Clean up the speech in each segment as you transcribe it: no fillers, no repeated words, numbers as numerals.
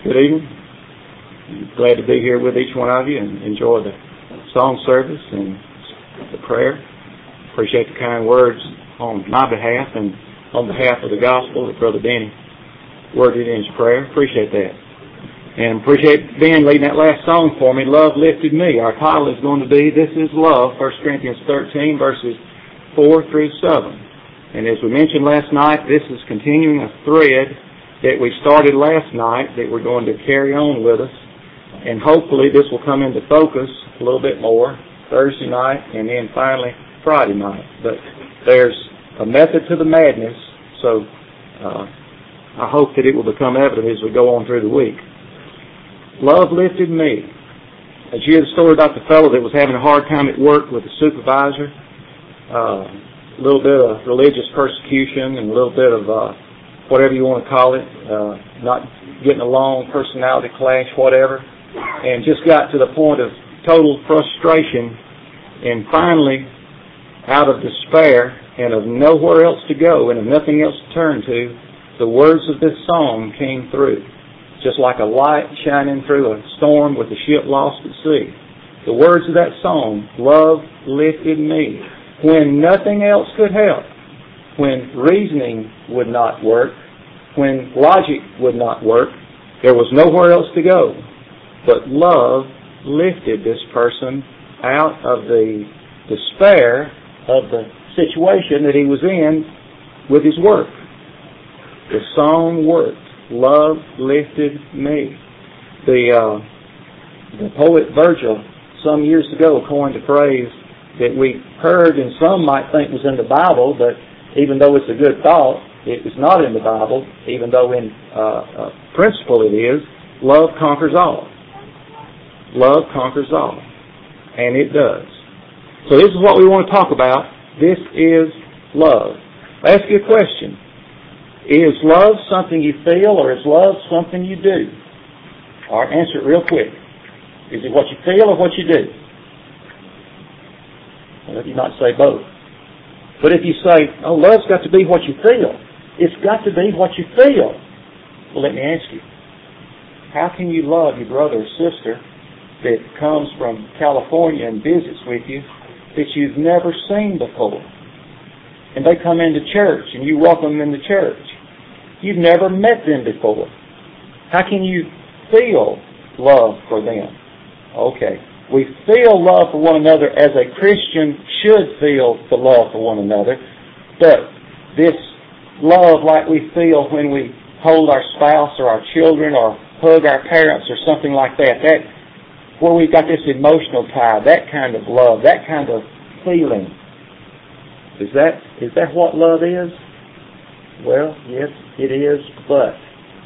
Good evening. Glad to be here with each one of you and enjoy the song service and the prayer. Appreciate the kind words on my behalf and on behalf of the gospel that Brother Denny worded in his prayer. Appreciate that. And appreciate Ben leading that last song for me, Love Lifted Me. Our title is going to be, This is Love, 1 Corinthians 13, verses 4 through 7. And as we mentioned last night, this is continuing a thread that we started last night that we're going to carry on with us. And hopefully this will come into focus a little bit more Thursday night and then finally Friday night. But there's a method to the madness, so I hope that it will become evident as we go on through the week. Love lifted me. As you hear the story about the fellow that was having a hard time at work with the supervisor, a little bit of religious persecution and a little bit of whatever you want to call it, not getting along, personality clash, whatever, and just got to the point of total frustration, and finally, out of despair and of nowhere else to go and of nothing else to turn to, the words of this song came through, just like a light shining through a storm with a ship lost at sea. The words of that song, Love Lifted Me, when nothing else could help, when reasoning would not work, when logic would not work, there was nowhere else to go. But love lifted this person out of the despair of the situation that he was in with his work. The song worked. Love lifted me. The poet Virgil some years ago coined a phrase that we heard and some might think was in the Bible, but even though it's a good thought, it was not in the Bible, even though in principle it is. Love conquers all. Love conquers all. And it does. So this is what we want to talk about. This is love. I'll ask you a question. Is love something you feel or is love something you do? All right, answer it real quick. Is it what you feel or what you do? Well, if you not say both. But if you say, oh, love's got to be what you feel, it's got to be what you feel. Well, let me ask you, how can you love your brother or sister that comes from California and visits with you that you've never seen before? And they come into church and you welcome them into church. You've never met them before. How can you feel love for them? Okay. We feel love for one another as a Christian should feel the love for one another. But this love like we feel when we hold our spouse or our children or hug our parents or something like that, where we've got this emotional tie, that kind of love, that kind of feeling. Is that what love is? Well, yes, it is, but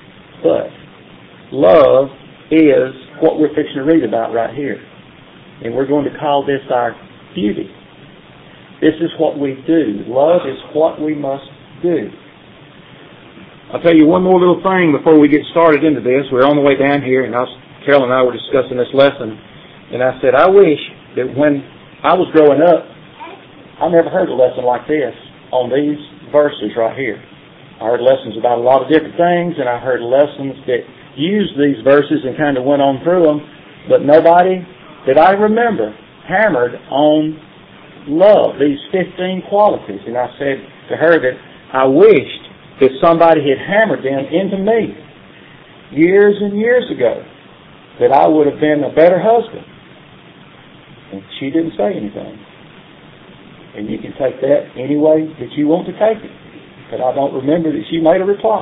love is what we're fixing to read about right here. And we're going to call this our duty. This is what we do. Love is what we must do. I'll tell you one more little thing before we get started into this. We're on the way down here, and Carol and I were discussing this lesson, and I said, I wish that when I was growing up, I never heard a lesson like this on these verses right here. I heard lessons about a lot of different things, and I heard lessons that used these verses and kind of went on through them, but nobody that I remember hammered on love, these 15 qualities. And I said to her that I wished that somebody had hammered them into me years and years ago, that I would have been a better husband. And she didn't say anything. And you can take that any way that you want to take it. But I don't remember that she made a reply.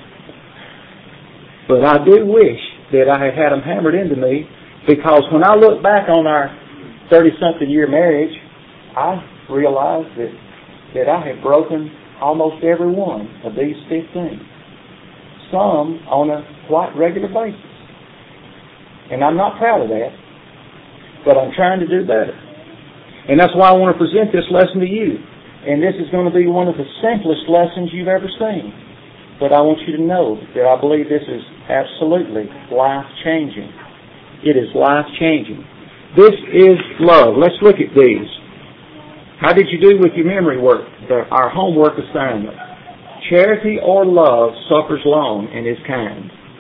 But I do wish that I had them hammered into me, because when I look back on our 30-something year marriage, I realize that I have broken almost every one of these 15. Some on a quite regular basis. And I'm not proud of that, but I'm trying to do better. And that's why I want to present this lesson to you. And this is going to be one of the simplest lessons you've ever seen. But I want you to know that I believe this is absolutely life-changing. It is life-changing. This is love. Let's look at these. How did you do with your memory work, our homework assignment? Charity or love suffers long and is kind.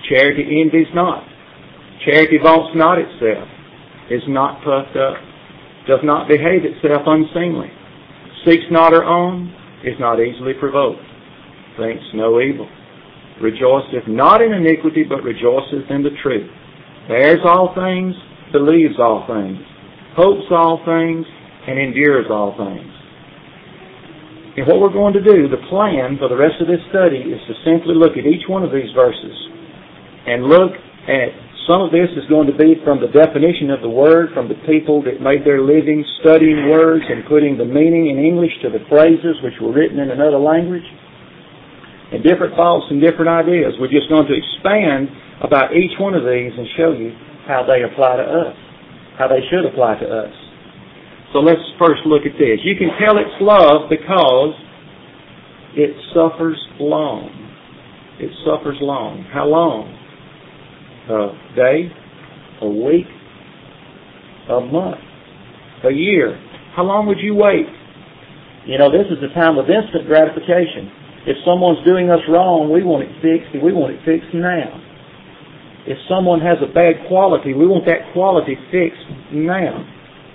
Charity envies not. Charity vaunts not itself, is not puffed up, does not behave itself unseemly, seeks not her own, is not easily provoked, thinks no evil, rejoiceth not in iniquity, but rejoiceth in the truth, bears all things, believes all things, hopes all things, and endures all things. And what we're going to do, the plan for the rest of this study, is to simply look at each one of these verses and look at, some of this is going to be from the definition of the Word, from the people that made their living studying words and putting the meaning in English to the phrases which were written in another language, and different thoughts and different ideas. We're just going to expand about each one of these and show you how they apply to us, how they should apply to us. So let's first look at this. You can tell it's love because it suffers long. It suffers long. How long? A day, a week, a month, a year. How long would you wait? You know, this is a time of instant gratification. If someone's doing us wrong, we want it fixed, and we want it fixed now. If someone has a bad quality, we want that quality fixed now.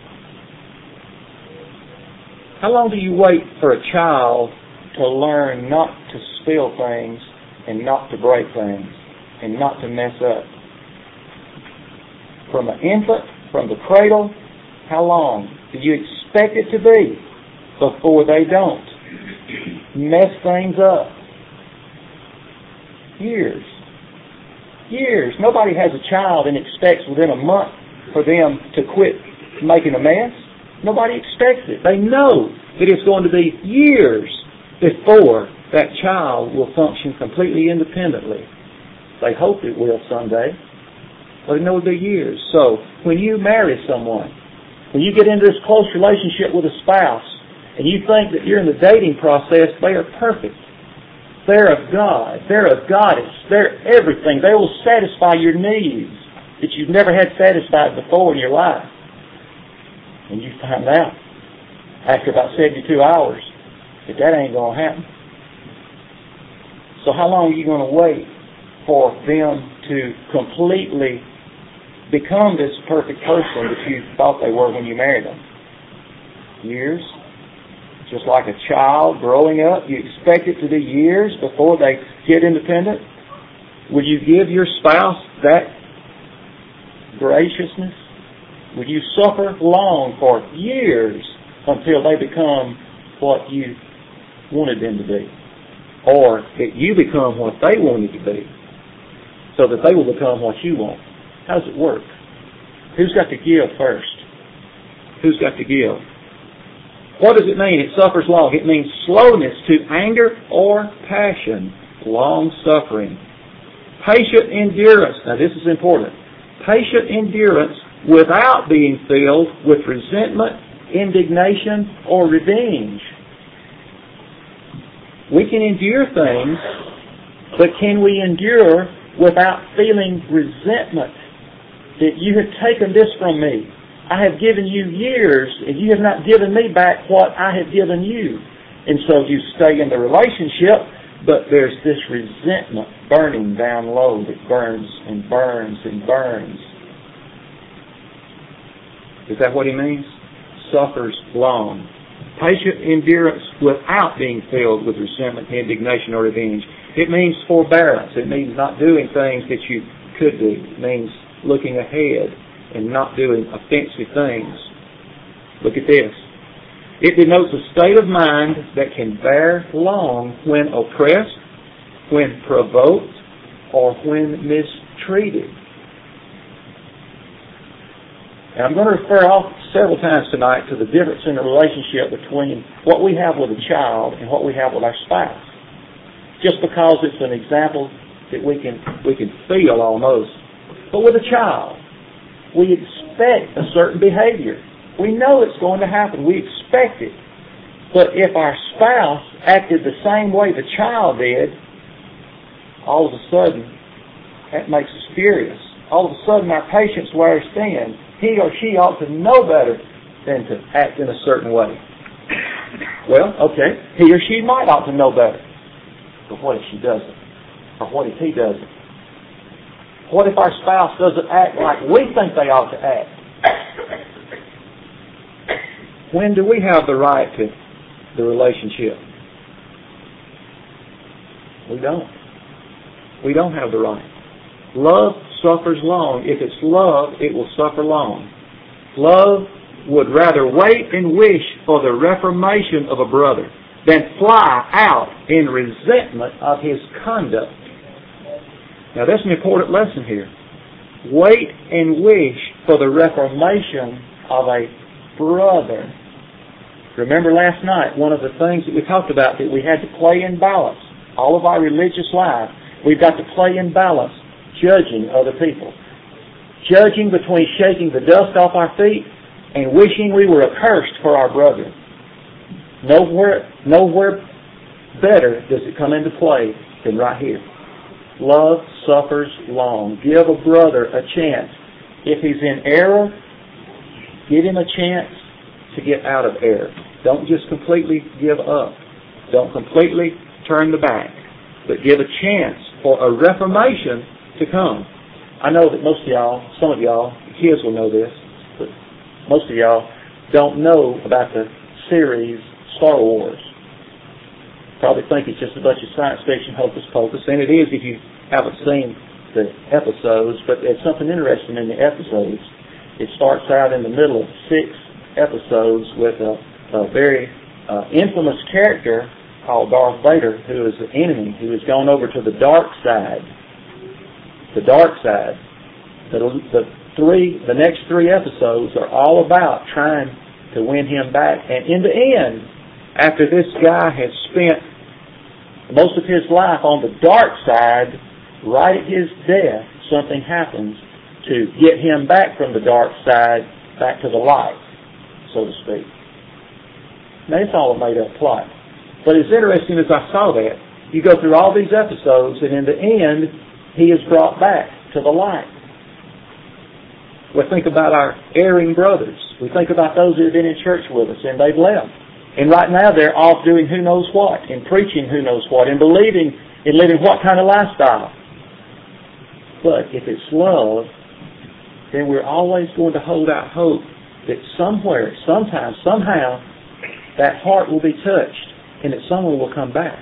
How long do you wait for a child to learn not to spill things and not to break things and not to mess up? From an infant, from the cradle, how long do you expect it to be before they don't mess things up? Years. Years. Nobody has a child and expects within a month for them to quit making a mess. Nobody expects it. They know that it's going to be years before that child will function completely independently. They hope it will someday, but they know it'll be years. So when you marry someone, when you get into this close relationship with a spouse, and you think that during the dating process they are perfect, they're of God, they're a goddess, they're everything. They will satisfy your needs that you've never had satisfied before in your life. And you find out after about 72 hours that ain't going to happen. So how long are you going to wait for them to completely become this perfect person that you thought they were when you married them? Years. Just like a child growing up, you expect it to be years before they get independent. Would you give your spouse that graciousness? Would you suffer long for years until they become what you wanted them to be? Or that you become what they wanted to be so that they will become what you want? How does it work? Who's got to give first? Who's got to give? What does it mean? It suffers long. It means slowness to anger or passion, long-suffering. Patient endurance. Now this is important. Patient endurance without being filled with resentment, indignation, or revenge. We can endure things, but can we endure without feeling resentment? That you have taken this from me. I have given you years, and you have not given me back what I have given you. And so you stay in the relationship, but there's this resentment burning down low that burns and burns and burns. Is that what he means? Suffers long. Patient endurance without being filled with resentment, indignation, or revenge. It means forbearance. It means not doing things that you could do. It means looking ahead and not doing offensive things. Look at this. It denotes a state of mind that can bear long when oppressed, when provoked, or when mistreated. And I'm going to refer off several times tonight to the difference in the relationship between what we have with a child and what we have with our spouse. Just because it's an example that we can feel almost. But with a child, we expect a certain behavior. We know it's going to happen. We expect it. But if our spouse acted the same way the child did, all of a sudden, that makes us furious. All of a sudden, our patience wears thin. He or she ought to know better than to act in a certain way. Well, okay, he or she might ought to know better. But what if she doesn't? Or what if he doesn't? What if our spouse doesn't act like we think they ought to act? When do we have the right to the relationship? We don't. We don't have the right. Love suffers long. If it's love, it will suffer long. Love would rather wait and wish for the reformation of a brother than fly out in resentment of his conduct. Now that's an important lesson here. Wait and wish for the reformation of a brother. Remember last night, one of the things that we talked about, that we had to play in balance. All of our religious life, we've got to play in balance, judging other people. Judging between shaking the dust off our feet and wishing we were accursed for our brethren. Nowhere better does it come into play than right here. Love suffers long. Give a brother a chance. If he's in error, give him a chance to get out of error. Don't just completely give up. Don't completely turn the back. But give a chance for a reformation to come. I know that most of y'all, some of y'all, kids will know this, but most of y'all don't know about the series Star Wars. Probably think it's just a bunch of science fiction hocus pocus, and it is if you haven't seen the episodes, but there's something interesting in the episodes. It starts out in the middle of 6 episodes with a very infamous character called Darth Vader, who is the enemy, who has gone over to the dark side. The dark side. The next 3 episodes are all about trying to win him back. And in the end, after this guy has spent most of his life on the dark side, right at his death, something happens to get him back from the dark side back to the light, so to speak. Now, it's all a made-up plot. But it's interesting as I saw that, you go through all these episodes, and in the end, he is brought back to the light. We think about our erring brothers. We think about those who have been in church with us, and they've left. And right now, they're off doing who knows what, and preaching who knows what, and believing in living what kind of lifestyle. But if it's love, then we're always going to hold out hope that somewhere, sometime, somehow, that heart will be touched and that someone will come back.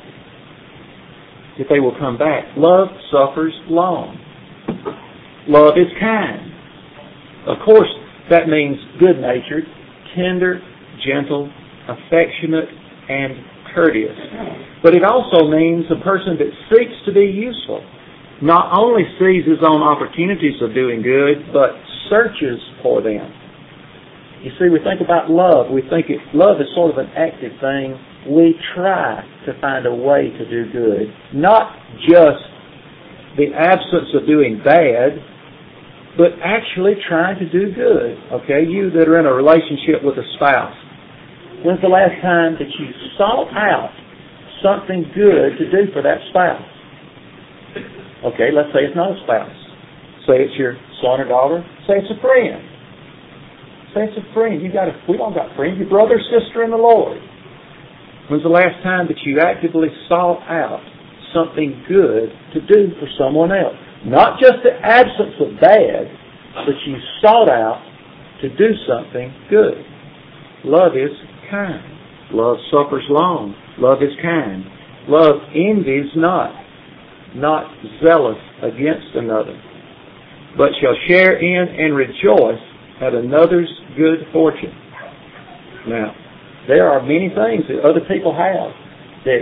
If they will come back. Love suffers long. Love is kind. Of course, that means good-natured, tender, gentle, affectionate, and courteous. But it also means a person that seeks to be useful. Not only sees his own opportunities of doing good, but searches for them. You see, we think about love. We think love is sort of an active thing. We try to find a way to do good. Not just the absence of doing bad, but actually trying to do good. Okay, you that are in a relationship with a spouse, when's the last time that you sought out something good to do for that spouse? Okay, let's say it's not a spouse. Say it's your son or daughter. Say it's a friend. Say it's a friend. We don't got friends. Your brother or sister in the Lord. When's the last time that you actively sought out something good to do for someone else? Not just the absence of bad, but you sought out to do something good. Love is kind. Love suffers long. Love is kind. Love envies not zealous against another, but shall share in and rejoice at another's good fortune. Now, there are many things that other people have that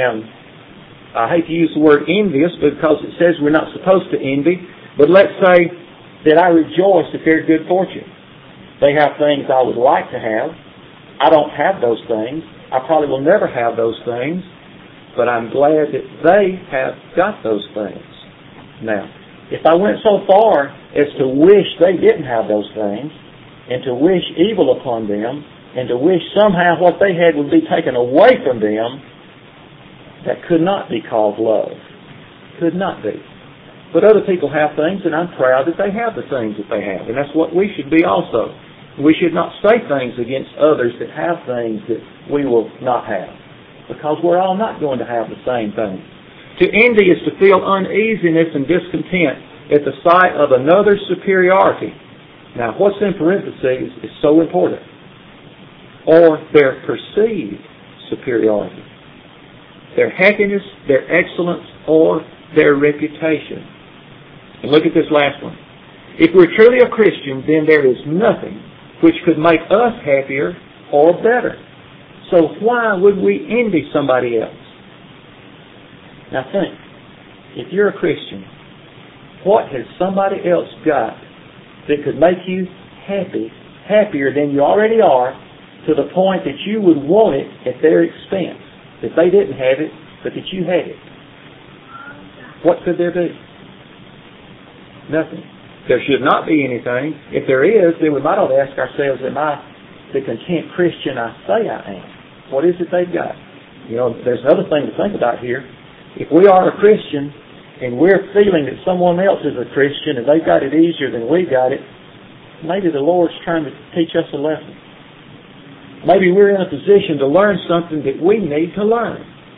I hate to use the word envious because it says we're not supposed to envy, but let's say that I rejoice at their good fortune. They have things I would like to have. I don't have those things. I probably will never have those things, but I'm glad that they have got those things. Now, if I went so far as to wish they didn't have those things, and to wish evil upon them, and to wish somehow what they had would be taken away from them, that could not be called love. Could not be. But other people have things, and I'm proud that they have the things that they have, and that's what we should be also. We should not say things against others that have things that we will not have, because we're all not going to have the same thing. To envy is to feel uneasiness and discontent at the sight of another's superiority. Now, what's in parentheses is so important. Or their perceived superiority. Their happiness, their excellence, or their reputation. And look at this last one. If we're truly a Christian, then there is nothing which could make us happier or better. So why would we envy somebody else? Now think, if you're a Christian, what has somebody else got that could make you happy, happier than you already are, to the point that you would want it at their expense? That they didn't have it, but that you had it. What could there be? Nothing. There should not be anything. If there is, then we might ought to ask ourselves, am I the content Christian I say I am? What is it they've got? You know, there's another thing to think about here. If we are a Christian and we're feeling that someone else is a Christian and they've got it easier than we got it, maybe the Lord's trying to teach us a lesson. Maybe we're in a position to learn something that we need to learn.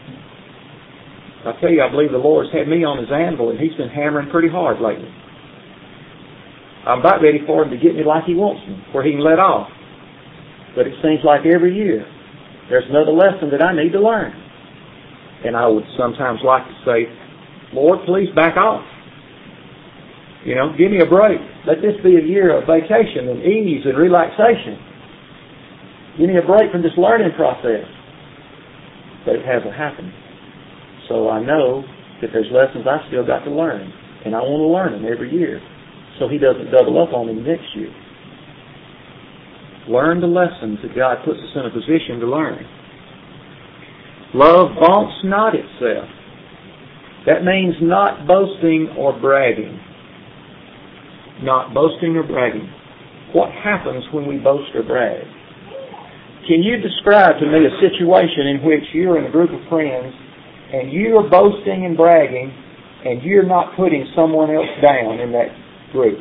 I tell you, I believe the Lord's had me on His anvil and He's been hammering pretty hard lately. I'm about ready for Him to get me like He wants me, where He can let off. But it seems like every year there's another lesson that I need to learn. And I would sometimes like to say, Lord, please back off. You know, give me a break. Let this be a year of vacation and ease and relaxation. Give me a break from this learning process. But it hasn't happened. So I know that there's lessons I still got to learn. And I want to learn them every year, so He doesn't double up on me next year. Learn the lessons that God puts us in a position to learn. Love vaunts not itself. That means not boasting or bragging. Not boasting or bragging. What happens when we boast or brag? Can you describe to me a situation in which you're in a group of friends and you're boasting and bragging and you're not putting someone else down in that group?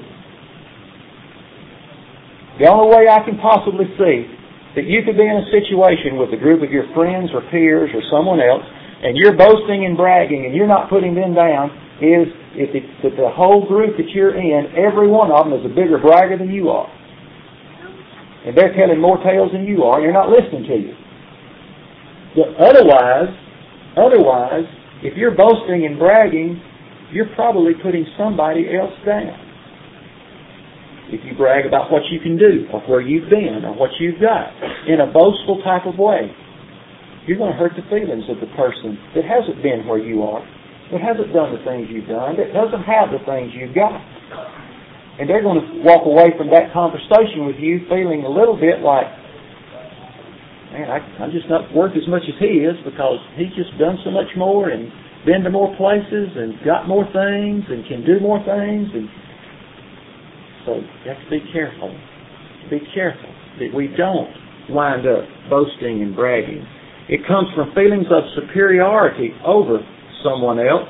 The only way I can possibly see that you could be in a situation with a group of your friends or peers or someone else and you're boasting and bragging and you're not putting them down is if the whole group that you're in, every one of them is a bigger bragger than you are. And they're telling more tales than you are, and they're not listening to you. But otherwise, if you're boasting and bragging, you're probably putting somebody else down. If you brag about what you can do, or where you've been, or what you've got, in a boastful type of way, you're going to hurt the feelings of the person that hasn't been where you are, that hasn't done the things you've done, that doesn't have the things you've got. And they're going to walk away from that conversation with you feeling a little bit like, man, I'm just not worth as much as he is because he's just done so much more and been to more places and got more things and can do more things. And so you have to be careful. Be careful that we don't wind up boasting and bragging. It comes from feelings of superiority over someone else.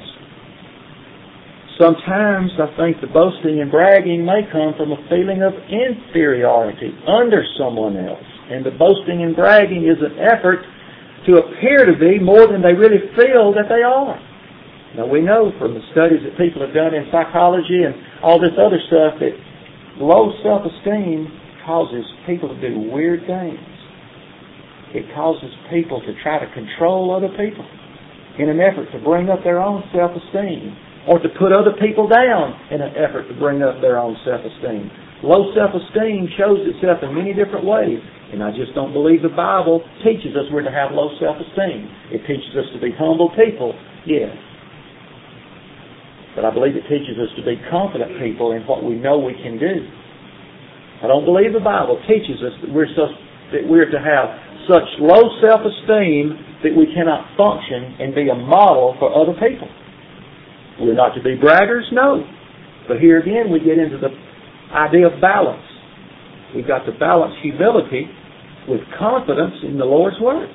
Sometimes I think the boasting and bragging may come from a feeling of inferiority under someone else. And the boasting and bragging is an effort to appear to be more than they really feel that they are. Now we know from the studies that people have done in psychology and all this other stuff that low self-esteem causes people to do weird things. It causes people to try to control other people in an effort to bring up their own self-esteem, or to put other people down in an effort to bring up their own self-esteem. Low self-esteem shows itself in many different ways, and I just don't believe the Bible teaches us we're to have low self-esteem. It teaches us to be humble people, yes. But I believe it teaches us to be confident people in what we know we can do. I don't believe the Bible teaches us that we're to have such low self-esteem that we cannot function and be a model for other people. We're not to be braggers, no. But here again we get into the idea of balance. We've got to balance humility with confidence in the Lord's Word.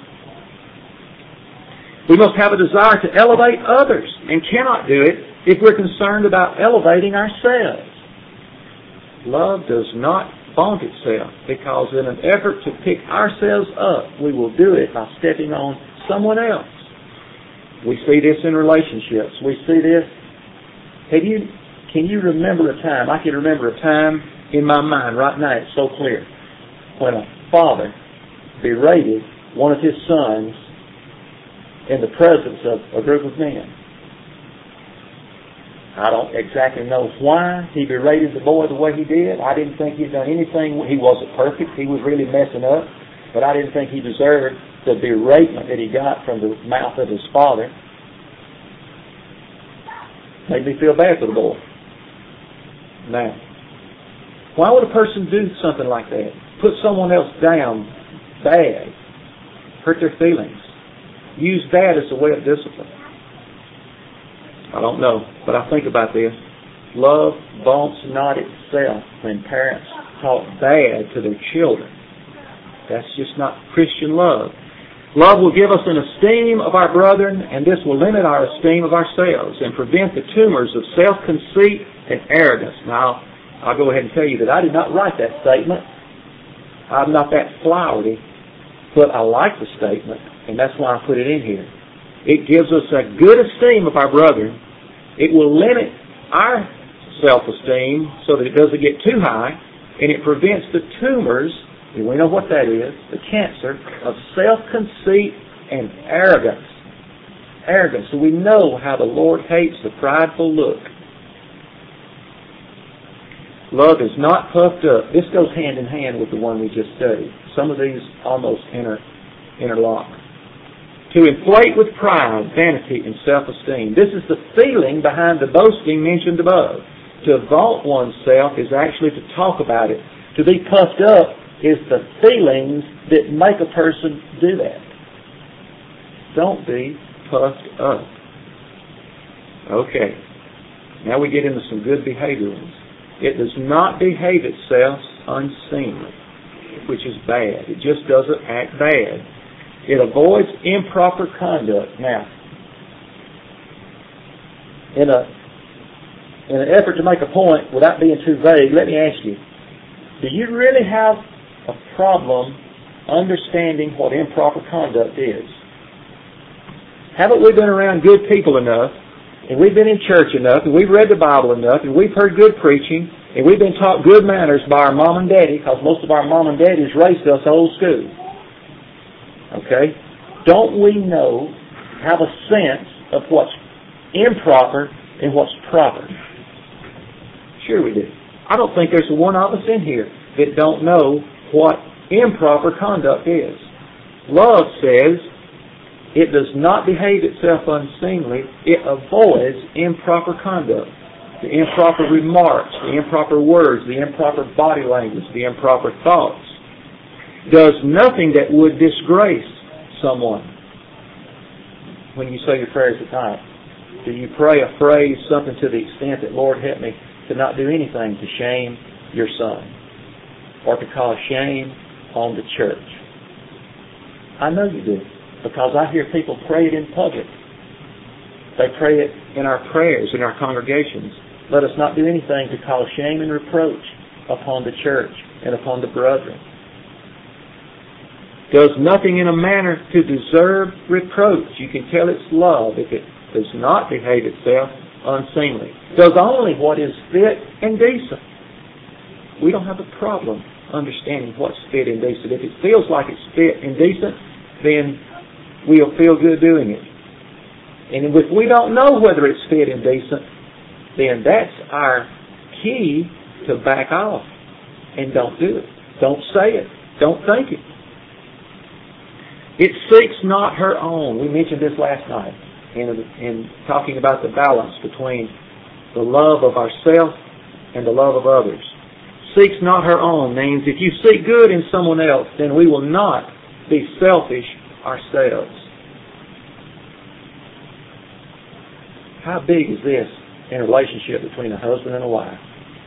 We must have a desire to elevate others and cannot do it if we're concerned about elevating ourselves. Love does not vaunt itself because in an effort to pick ourselves up, we will do it by stepping on someone else. We see this in relationships. We see this. Can can you remember a time, I can remember a time in my mind right now, it's so clear, when a father berated one of his sons in the presence of a group of men. I don't exactly know why he berated the boy the way he did. I didn't think he'd done anything. He wasn't perfect. He was really messing up. But I didn't think he deserved the beratement that he got from the mouth of his father. Made me feel bad for the boy. Now, why would a person do something like that? Put someone else down bad. Hurt their feelings. Use that as a way of discipline. I don't know, but I think about this. Love vaunts not itself when parents talk bad to their children. That's just not Christian love. Love will give us an esteem of our brethren, and this will limit our esteem of ourselves and prevent the tumors of self-conceit and arrogance. Now, I'll go ahead and tell you that I did not write that statement. I'm not that flowery, but I like the statement, and that's why I put it in here. It gives us a good esteem of our brethren. It will limit our self-esteem so that it doesn't get too high, and it prevents the tumors, and we know what that is, the cancer of self-conceit and arrogance. Arrogance. So we know how the Lord hates the prideful look. Love is not puffed up. This goes hand in hand with the one we just studied. Some of these almost interlock. To inflate with pride, vanity, and self-esteem. This is the feeling behind the boasting mentioned above. To vaunt oneself is actually to talk about it. To be puffed up is the feelings that make a person do that. Don't be puffed up. Okay. Now we get into some good behavior ones. It does not behave itself unseemly, which is bad. It just doesn't act bad. It avoids improper conduct. Now, in an effort to make a point without being too vague, let me ask you, do you really have a problem understanding what improper conduct is? Haven't we been around good people enough, and we've been in church enough, and we've read the Bible enough, and we've heard good preaching, and we've been taught good manners by our mom and daddy, because most of our mom and daddies raised us old school. Okay? Don't we know, have a sense of what's improper and what's proper? Sure we do. I don't think there's one of us in here that don't know what improper conduct is. Love says it does not behave itself unseemly. It avoids improper conduct. The improper remarks, the improper words, the improper body language, the improper thoughts. Does nothing that would disgrace someone. When you say your prayers at night, do you pray a phrase, something to the extent that, Lord, help me to not do anything to shame your son or to cause shame on the church? I know you do, because I hear people pray it in public. They pray it in our prayers, in our congregations. Let us not do anything to cause shame and reproach upon the church and upon the brethren. Does nothing in a manner to deserve reproach. You can tell it's love if it does not behave itself unseemly. Does only what is fit and decent. We don't have a problem understanding what's fit and decent. If it feels like it's fit and decent, then we'll feel good doing it. And if we don't know whether it's fit and decent, then that's our key to back off and don't do it. Don't say it. Don't think it. It seeks not her own. We mentioned this last night in talking about the balance between the love of ourselves and the love of others. Seeks not her own means if you seek good in someone else, then we will not be selfish ourselves. How big is this in a relationship between a husband and a wife?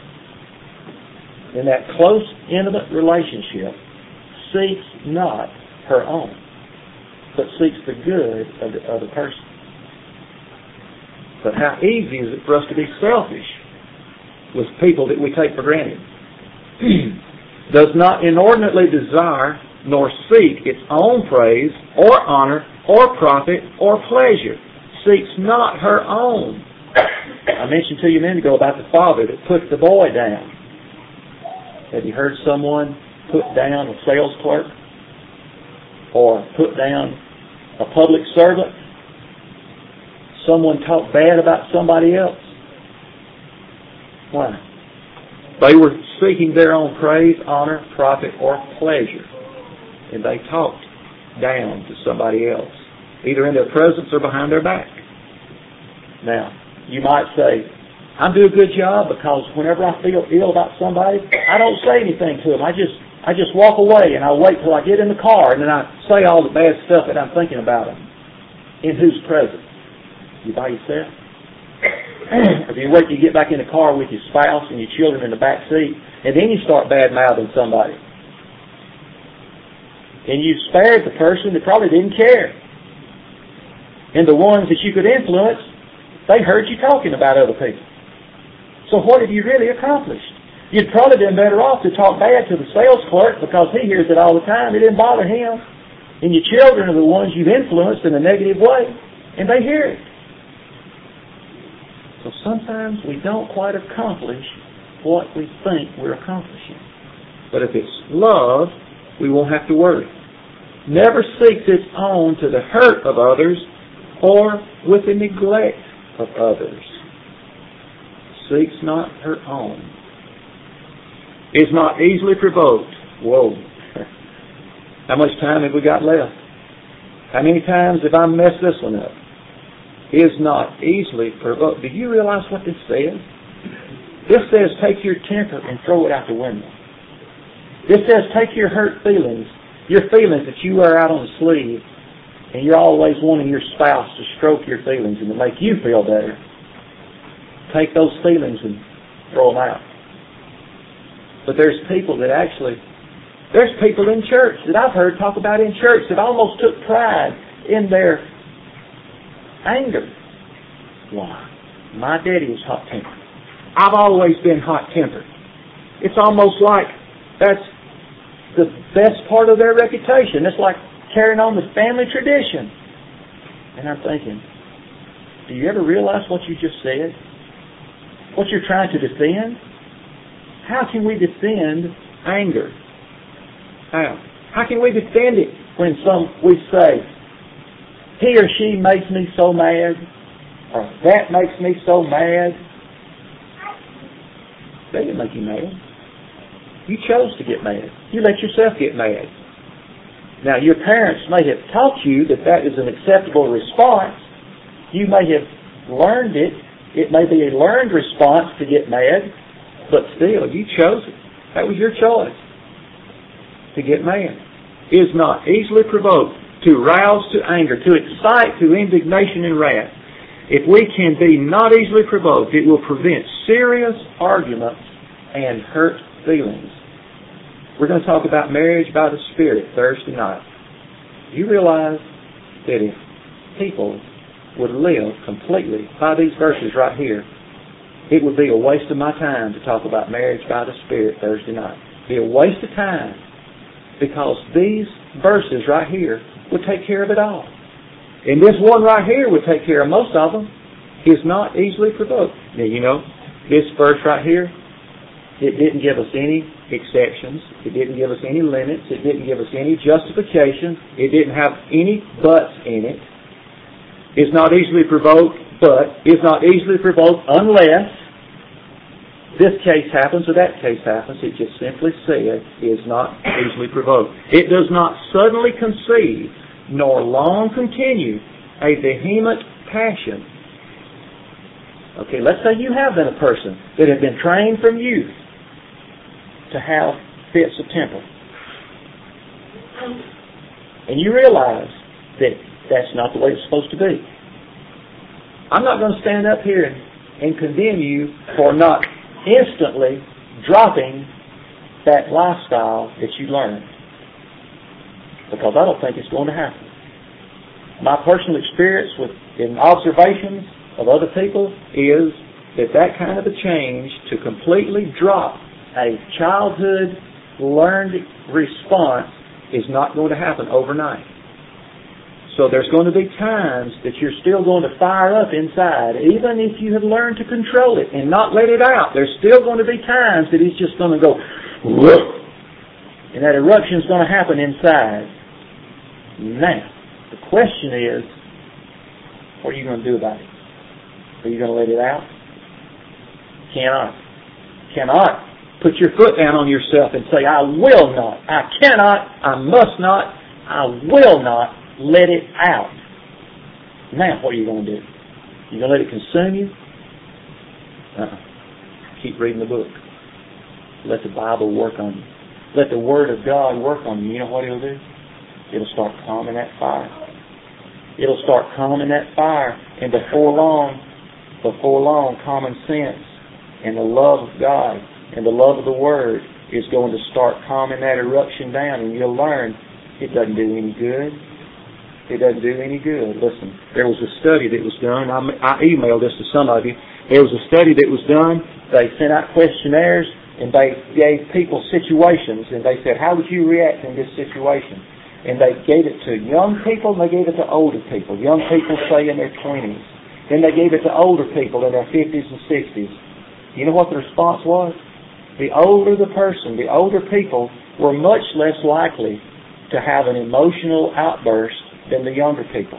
In that close, intimate relationship, seeks not her own, but seeks the good of the other person. But how easy is it for us to be selfish with people that we take for granted? Does not inordinately desire nor seek its own praise or honor or profit or pleasure. Seeks not her own. I mentioned to you a minute ago about the father that put the boy down. Have you heard someone put down a sales clerk? Or put down a public servant? Someone talk bad about somebody else? Why? They were seeking their own praise, honor, profit, or pleasure. And they talked down to somebody else, either in their presence or behind their back. Now, you might say, I do a good job because whenever I feel ill about somebody, I don't say anything to them. I just walk away and I wait till I get in the car and then I say all the bad stuff that I'm thinking about them. In whose presence? You by yourself? Or do you wait till you get back in the car with your spouse and your children in the back seat and then you start bad-mouthing somebody? And you spared the person that probably didn't care. And the ones that you could influence, they heard you talking about other people. So what have you really accomplished? You'd probably been better off to talk bad to the sales clerk because he hears it all the time. It didn't bother him. And your children are the ones you've influenced in a negative way, and they hear it. So sometimes we don't quite accomplish what we think we're accomplishing. But if it's love, we won't have to worry. Never seeks its own to the hurt of others or with the neglect of others. Seeks not her own. Is not easily provoked. Whoa. How much time have we got left? How many times have I messed this one up? Is not easily provoked. Do you realize what this says? This says take your temper and throw it out the window. This says take your hurt feelings, your feelings that you wear out on the sleeve, and you're always wanting your spouse to stroke your feelings and to make you feel better. Take those feelings and throw them out. But there's people in church that I've heard talk about in church that almost took pride in their anger. Why? My daddy was hot-tempered. I've always been hot-tempered. It's almost like that's the best part of their reputation. It's like carrying on the family tradition. And I'm thinking, do you ever realize what you just said? What you're trying to defend? How can we defend anger? How? How can we defend it when we say, he or she makes me so mad, or that makes me so mad? They didn't make you mad. You chose to get mad. You let yourself get mad. Now, your parents may have taught you that that is an acceptable response. You may have learned it. It may be a learned response to get mad, but still, you chose it. That was your choice to get mad. Is not easily provoked, to rouse to anger, to excite to indignation and wrath. If we can be not easily provoked, it will prevent serious arguments and hurt feelings. We're going to talk about marriage by the Spirit Thursday night. You realize that if people would live completely by these verses right here, it would be a waste of my time to talk about marriage by the Spirit Thursday night. It would be a waste of time because these verses right here would take care of it all. And this one right here would take care of most of them. Is not easily provoked. Now, you know, this verse right here, it didn't give us any exceptions. It didn't give us any limits. It didn't give us any justification. It didn't have any buts in it. Is not easily provoked, but is not easily provoked unless this case happens or that case happens. It just simply said, is not easily provoked. It does not suddenly conceive, nor long continue a vehement passion. Okay, let's say you have been a person that had been trained from youth to have fits of temper. And you realize that that's not the way it's supposed to be. I'm not going to stand up here and condemn you for not instantly dropping that lifestyle that you learned. Because I don't think it's going to happen. My personal experience in observations of other people is that kind of a change to completely drop a childhood learned response is not going to happen overnight. So there's going to be times that you're still going to fire up inside, even if you have learned to control it and not let it out. There's still going to be times that it's just going to go, whoop, and that eruption is going to happen inside. Now, the question is, what are you going to do about it? Are you going to let it out? Cannot put your foot down on yourself and say, I will not, I cannot, I must not, I will not let it out. Now, what are you going to do? You going to let it consume you? Keep reading the book. Let the Bible work on you. Let the Word of God work on you. You know what it'll do? It'll start calming that fire. It'll start calming that fire. And before long, common sense and the love of God and the love of the Word is going to start calming that eruption down, and you'll learn it doesn't do any good. It doesn't do any good. Listen, there was a study that was done. I emailed this to some of you. There was a study that was done. They sent out questionnaires, and they gave people situations, and they said, how would you react in this situation? And they gave it to young people, and they gave it to older people. Young people, say, in their 20s. Then they gave it to older people in their 50s and 60s. You know what the response was? The older the person, the older people were much less likely to have an emotional outburst than the younger people.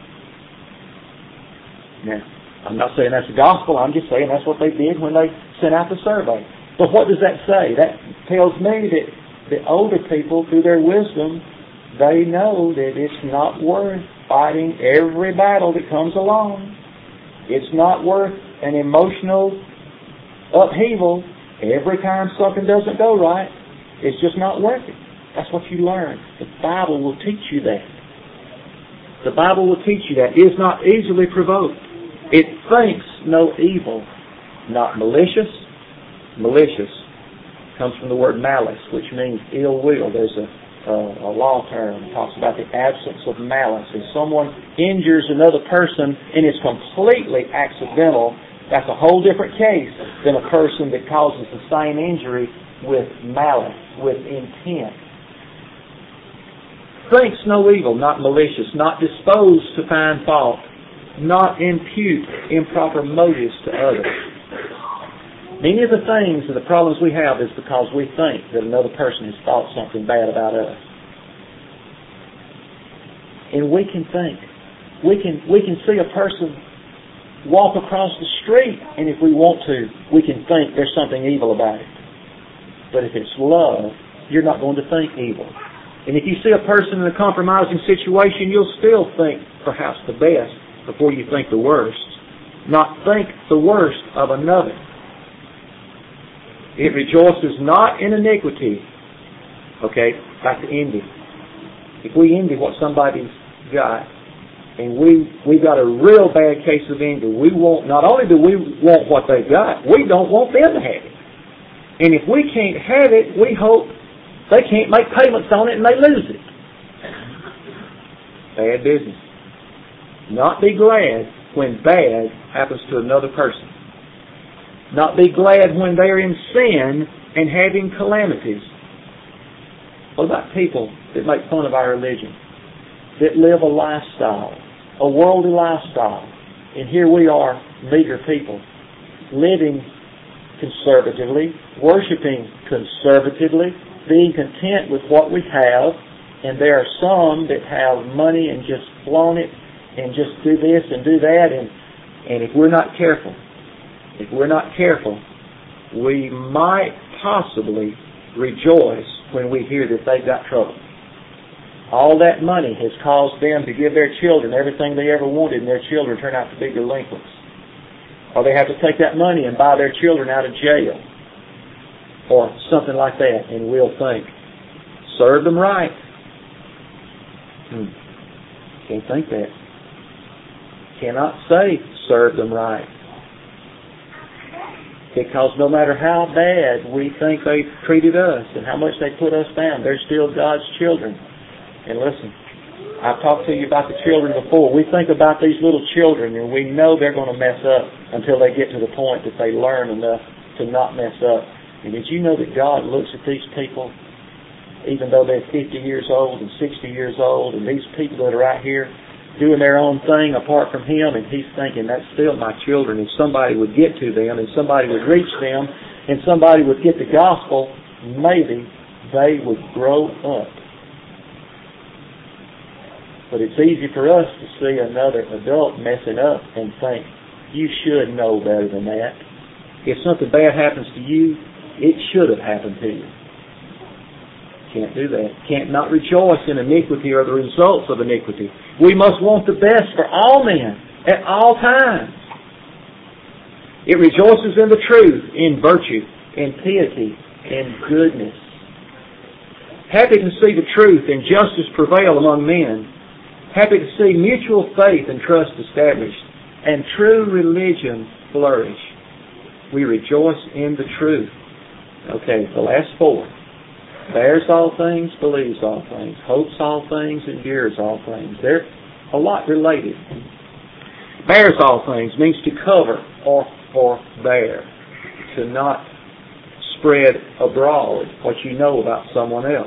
Now, I'm not saying that's the gospel. I'm just saying that's what they did when they sent out the survey. But what does that say? That tells me that the older people, through their wisdom, they know that it's not worth fighting every battle that comes along. It's not worth an emotional upheaval every time something doesn't go right. It's just not worth it. That's what you learn. The Bible will teach you that. The Bible will teach you that. It is not easily provoked. It thinks no evil. Not malicious. Malicious comes from the word malice, which means ill will. There's a law term that talks about the absence of malice. If someone injures another person and it's completely accidental, that's a whole different case than a person that causes the same injury with malice, with intent. Thinks no evil, not malicious, not disposed to find fault, not impute improper motives to others. Many of the things and the problems we have is because we think that another person has thought something bad about us. And we can think. We can see a person walk across the street, and if we want to, we can think there's something evil about it. But if it's love, you're not going to think evil. And if you see a person in a compromising situation, you'll still think perhaps the best before you think the worst. Not think the worst of another. It rejoices not in iniquity. Okay, back to envy. If we envy what somebody's got, and we've got a real bad case of envy, we want, not only do we want what they've got, we don't want them to have it. And if we can't have it, we hope they can't make payments on it and they lose it. Bad business. Not be glad when bad happens to another person. Not be glad when they're in sin and having calamities. What about people that make fun of our religion? That live a lifestyle, a worldly lifestyle. And here we are, meager people, living conservatively, worshiping conservatively, being content with what we have. And there are some that have money and just flaunt it and just do this and do that. And if we're not careful, we might possibly rejoice when we hear that they've got trouble. All that money has caused them to give their children everything they ever wanted, and their children turn out to be delinquents. Or they have to take that money and buy their children out of jail, or something like that, and we'll think, serve them right. Can't think that. Cannot say, serve them right. Because no matter how bad we think they treated us and how much they put us down, they're still God's children. And listen, I've talked to you about the children before. We think about these little children and we know they're going to mess up until they get to the point that they learn enough to not mess up. And did you know that God looks at these people, even though they're 50 years old and 60 years old, and these people that are out here, doing their own thing apart from Him, and he's thinking, that's still my children. If somebody would get to them, and somebody would reach them, and somebody would get the gospel, maybe they would grow up. But it's easy for us to see another adult messing up and think, you should know better than that. If something bad happens to you, it should have happened to you. Can't do that. Can't not rejoice in iniquity or the results of iniquity. We must want the best for all men at all times. It rejoices in the truth, in virtue, in piety, in goodness. Happy to see the truth and justice prevail among men. Happy to see mutual faith and trust established and true religion flourish. We rejoice in the truth. Okay, the last four. Bears all things, believes all things, hopes all things, endures all things. They're a lot related. Bears all things means to cover or forbear, to not spread abroad what you know about someone else.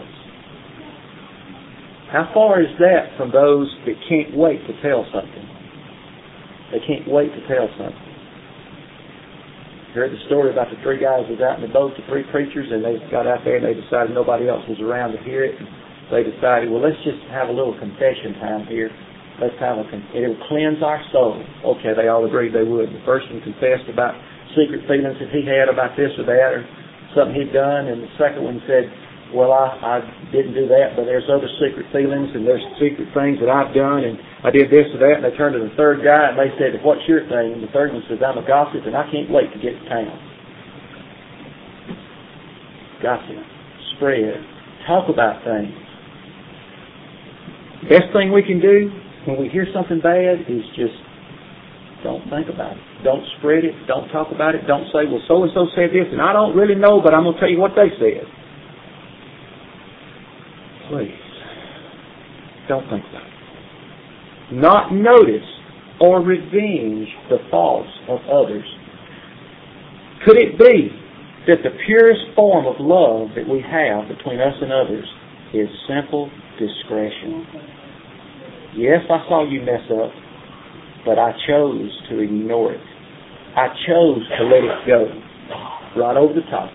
How far is that from those that can't wait to tell something? They can't wait to tell something. Heard the story about the three guys who was out in the boat, the three preachers, and they got out there and they decided nobody else was around to hear it. And they decided, well, let's just have a little confession time here. Let's have it'll cleanse our soul. Okay, they all agreed they would. The first one confessed about secret feelings that he had about this or that or something he'd done, and the second one said, well, I didn't do that, but there's other secret feelings and there's secret things that I've done, and I did this or that. And they turned to the third guy and they said, what's your thing? And the third one says, I'm a gossip and I can't wait to get to town. Gossip, spread, talk about things. Best thing we can do when we hear something bad is just don't think about it. Don't spread it. Don't talk about it. Don't say, well, so-and-so said this and I don't really know, but I'm going to tell you what they said. Please, don't think about it. Not notice or revenge the faults of others. Could it be that the purest form of love that we have between us and others is simple discretion? Yes, I saw you mess up, but I chose to ignore it. I chose to let it go right over the top.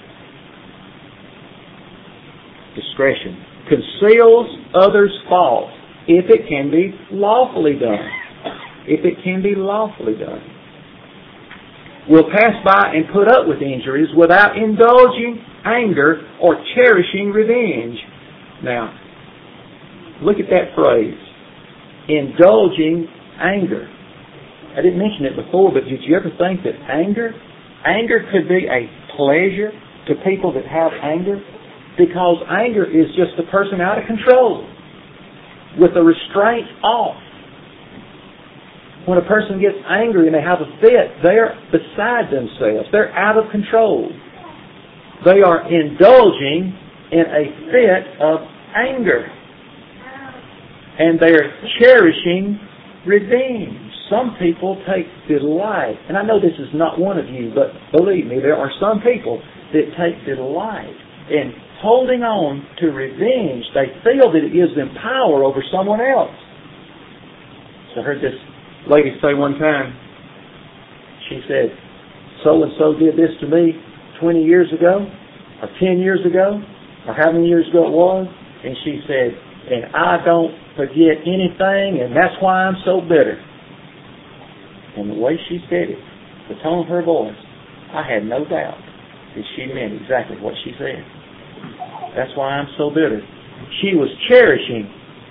Discretion conceals others' faults if it can be lawfully done. If it can be lawfully done. We'll pass by and put up with injuries without indulging anger or cherishing revenge. Now, look at that phrase. Indulging anger. I didn't mention it before, but did you ever think that anger could be a pleasure to people that have anger? Because anger is just a person out of control with the restraint off. When a person gets angry and they have a fit, they're beside themselves. They're out of control. They are indulging in a fit of anger. And they're cherishing revenge. Some people take delight, and I know this is not one of you, but believe me, there are some people that take delight in holding on to revenge. They feel that it gives them power over someone else. So I heard this lady say one time, she said, so-and-so did this to me 20 years ago, or 10 years ago, or how many years ago it was, and she said, and I don't forget anything, and that's why I'm so bitter. And the way she said it, the tone of her voice, I had no doubt that she meant exactly what she said. That's why I'm so bitter. She was cherishing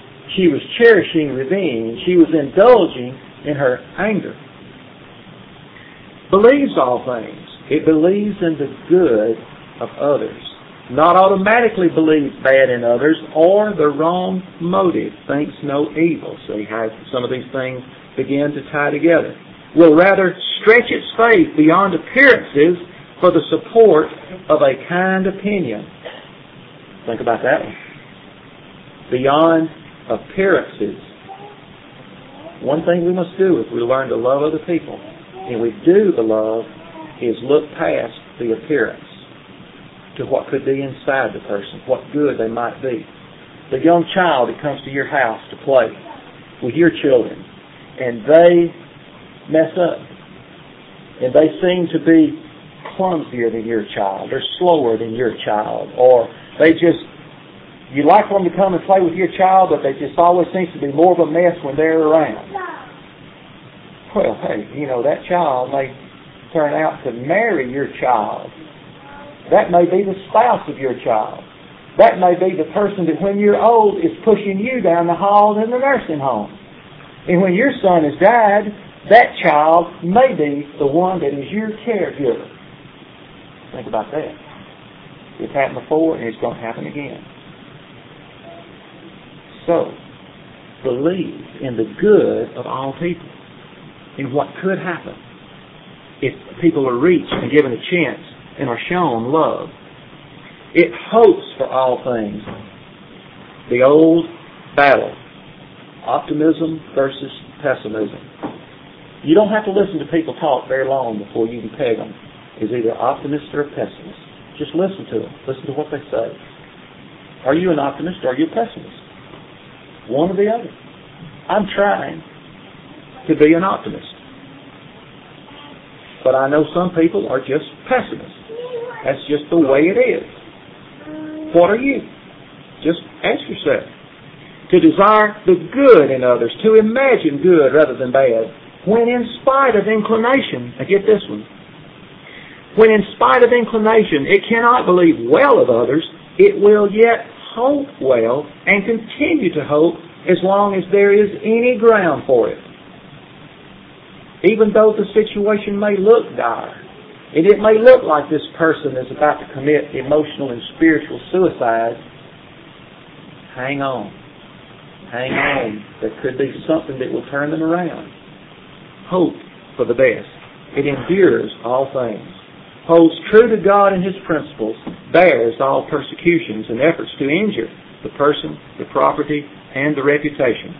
revenge. She was indulging in her anger. Believes all things. It believes in the good of others. Not automatically believes bad in others or the wrong motive. Thinks no evil. See how some of these things begin to tie together. Will rather stretch its faith beyond appearances for the support of a kind opinion. Think about that one. Beyond appearances. One thing we must do if we learn to love other people, and we do the love, is look past the appearance to what could be inside the person, what good they might be. The young child that comes to your house to play, with your children and they mess up and they seem to be clumsier than your child or slower than your child, or you like them to come and play with your child, but they just always seems to be more of a mess when they're around. Well, hey, that child may turn out to marry your child. That may be the spouse of your child. That may be the person that when you're old is pushing you down the hall in the nursing home. And when your son has died, that child may be the one that is your caregiver. Think about that. It's happened before and it's going to happen again. So, believe in the good of all people, in what could happen if people are reached and given a chance and are shown love. It hopes for all things. The old battle, optimism versus pessimism. You don't have to listen to people talk very long before you can peg them as either optimist or a pessimist. Just listen to them. Listen to what they say. Are you an optimist or are you a pessimist? One or the other. I'm trying to be an optimist. But I know some people are just pessimists. That's just the way it is. What are you? Just ask yourself. To desire the good in others, to imagine good rather than bad, when in spite of inclination, now get this one, when in spite of inclination it cannot believe well of others, it will yet hope well and continue to hope as long as there is any ground for it. Even though the situation may look dire, and it may look like this person is about to commit emotional and spiritual suicide, hang on. Hang on. There could be something that will turn them around. Hope for the best. It endures all things. Holds true to God and His principles. Bears all persecutions and efforts to injure the person, the property, and the reputation.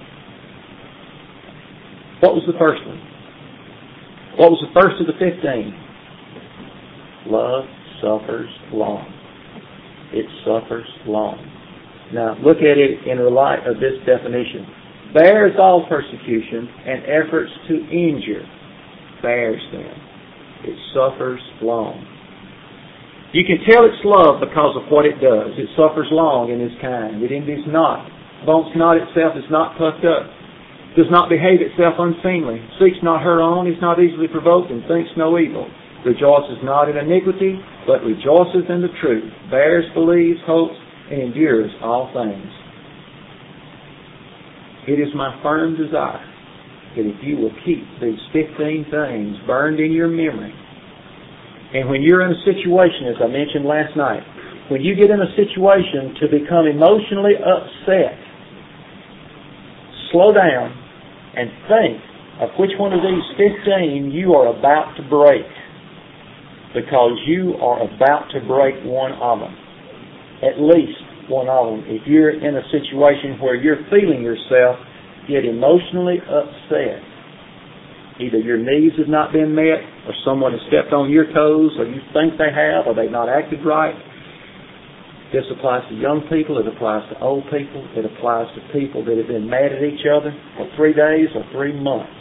What was the first one? What was the first of the 15? Love suffers long. It suffers long. Now, look at it in the light of this definition. Bears all persecution and efforts to injure. Bears them. It suffers long. You can tell it's love because of what it does. It suffers long in its kind. It envies not. Vaunts not itself, is not puffed up. Does not behave itself unseemly. Seeks not her own, is not easily provoked, and thinks no evil. Rejoices not in iniquity, but rejoices in the truth. Bears, believes, hopes, and endures all things. It is my firm desire that if you will keep these 15 things burned in your memory, and when you're in a situation, as I mentioned last night, when you get in a situation to become emotionally upset, slow down and think of which one of these 15 you are about to break, because you are about to break one of them. At least one of them. If you're in a situation where you're feeling yourself get emotionally upset, either your needs have not been met, or someone has stepped on your toes, or you think they have, or they've not acted right. This applies to young people, it applies to old people, it applies to people that have been mad at each other for 3 days or 3 months.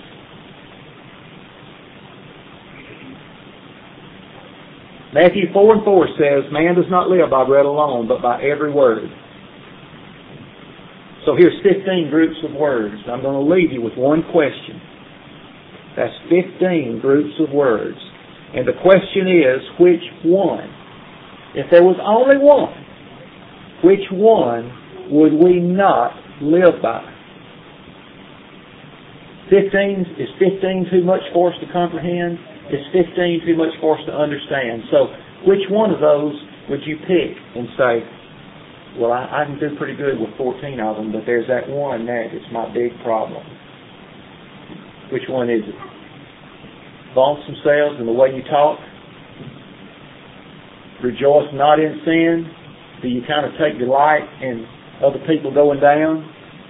Matthew 4:4 says, man does not live by bread alone, but by every word. So here's 15 groups of words. I'm going to leave you with one question. That's 15 groups of words. And the question is, which one? If there was only one, which one would we not live by? Is 15 too much for us to comprehend? Is 15 too much for us to understand? So which one of those would you pick and say, well, I can do pretty good with 14 of them, but there's that one there that's my big problem. Which one is it? Vaunts themselves in the way you talk? Rejoice not in sin? Do you kind of take delight in other people going down?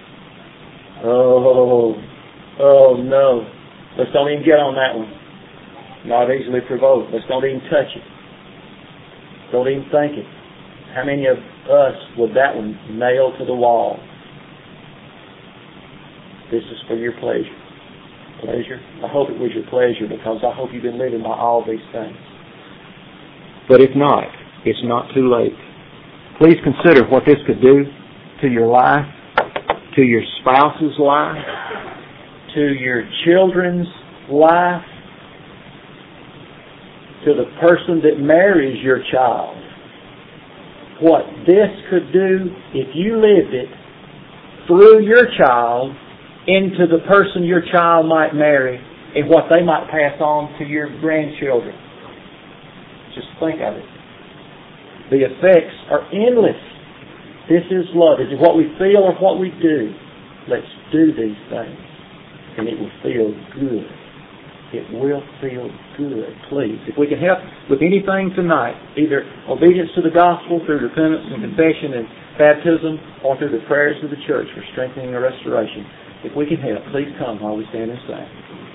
Oh no. Let's don't even get on that one. Not easily provoked. Let's don't even touch it. Don't even think it. How many of us would that one nail to the wall? This is for your pleasure. Pleasure? I hope it was your pleasure, because I hope you've been living by all these things. But if not, it's not too late. Please consider what this could do to your life, to your spouse's life, to your children's life, to the person that marries your child. What this could do if you lived it through your child into the person your child might marry and what they might pass on to your grandchildren. Just think of it. The effects are endless. This is love. Is it what we feel or what we do? Let's do these things, and it will feel good. It will feel good. Please, if we can help with anything tonight, either obedience to the gospel through repentance and confession and baptism, or through the prayers of the church for strengthening and restoration, if we can help, please come while we stand and sing.